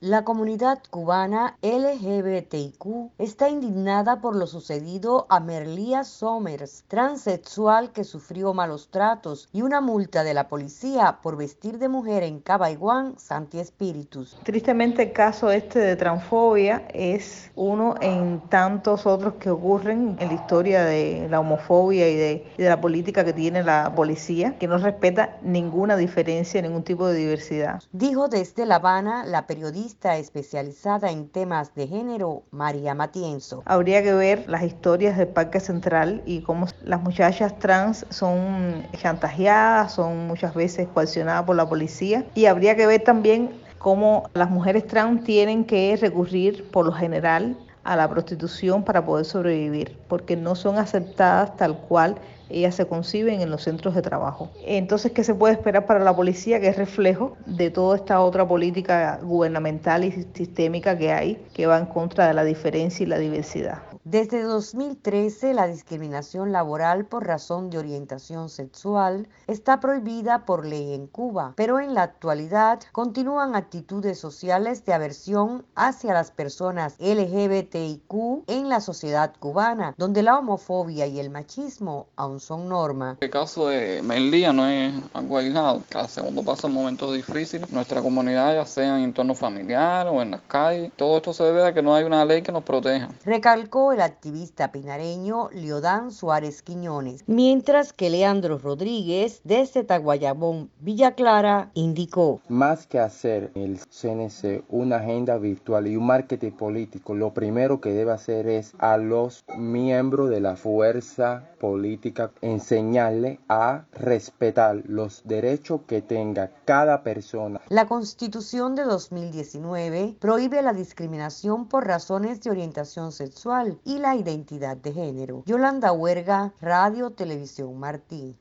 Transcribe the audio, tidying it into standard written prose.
La comunidad cubana LGBTIQ está indignada por lo sucedido a Merlía Somers, transexual que sufrió malos tratos y una multa de la policía por vestir de mujer en Cabaiguán, Santi Espíritus. Tristemente el caso este de transfobia es uno en tantos otros que ocurren en la historia de la homofobia y de la política que tiene la policía, que no respeta ninguna diferencia, ningún tipo de diversidad. Dijo desde La Habana la periodista especializada en temas de género, María Matienzo. Habría que ver las historias del Parque Central y cómo las muchachas trans son chantajeadas, son muchas veces coaccionadas por la policía, y habría que ver también cómo las mujeres trans tienen que recurrir por lo general a la prostitución para poder sobrevivir, porque no son aceptadas tal cual ellas se conciben en los centros de trabajo. Entonces, ¿qué se puede esperar para la policía? Que es reflejo de toda esta otra política gubernamental y sistémica que hay, que va en contra de la diferencia y la diversidad. Desde 2013, la discriminación laboral por razón de orientación sexual está prohibida por ley en Cuba, pero en la actualidad continúan actitudes sociales de aversión hacia las personas LGBTIQ en la sociedad cubana, donde la homofobia y el machismo aún son norma. El caso de Melía no es algo aislado. Cada segundo pasa momentos difíciles. Nuestra comunidad, ya sea en entorno familiar o en las calles, todo esto se debe a que no hay una ley que nos proteja. Recalcó el activista pinareño Liodán Suárez Quiñones, mientras que Leandro Rodríguez, desde Taguayabón, Villa Clara, indicó: más que hacer el CNC una agenda virtual y un marketing político, lo primero que debe hacer es a los miembros de la fuerza política enseñarle a respetar los derechos que tenga cada persona. La Constitución de 2019 prohíbe la discriminación por razones de orientación sexual y la identidad de género. Yolanda Huerga, Radio Televisión Martí.